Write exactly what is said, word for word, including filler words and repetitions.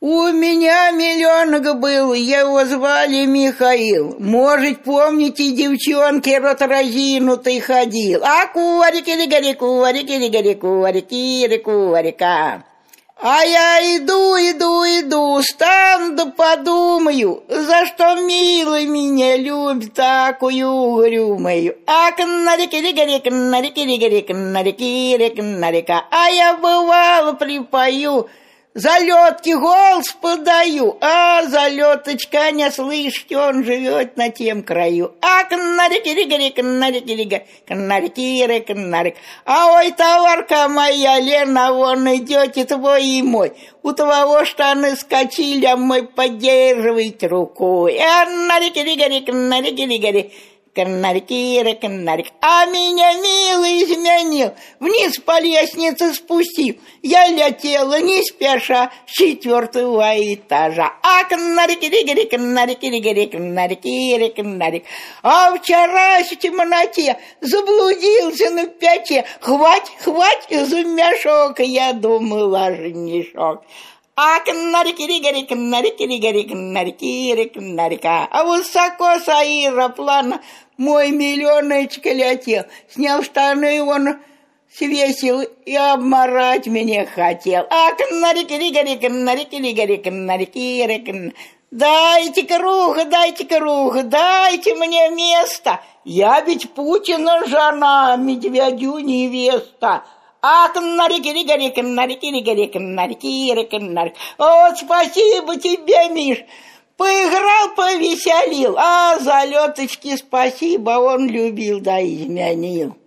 У меня миллионок был, его звали Михаил. Может, помните, девчонки, рот разинутый ходил. А куарики-ли-гари, куарики-ли-гари, куарики-ли, куарика. А я иду, иду, иду, стану да подумаю, за что милый меня любит такую угрюмою. А канарики-ли-гари, канарики-ли-гари, канарики-ли, канарика. А я бывало припою, залетки голос подаю, а залеточка не слышит, он живет на тем краю. А канарики-ри-гари, канарики-ри-гари, канарики-ри, канарик. А ой, товарка моя, Лена, вон идете твой и мой. У твоего штаны скочили, а мой поддерживает рукой. А канарики-ри-гари, канарики-ри-гари, канарик-ри, канарик. А меня милый изменил, вниз по лестнице спустил. Я летела не спеша с четвертого этажа. А канарик-ри-гари, канарик-ри-гари, канарик-ри, канарик. А вчера в темноте заблудился на пяте. Хвать, хвать за мешок, я думала, женишок. А канарики-ри-гари, канарики-ри-гари, канарики-ри, канарика. А высоко с аэроплана мой миллионочек летел. Снял штаны, он свесил и обморать меня хотел. А канарики-ри-гари, канарики-ри-гари, канарики-ри, канарика. Дайте-ка руку, дайте-ка руку, дайте мне место. Я ведь Путина жена, Медведю невеста. А канарики-ри-гари, канарики-ри-гари, канарики-ри, канарик. Вот спасибо тебе, Миш. Поиграл, повеселил. А залеточки спасибо, он любил да изменил.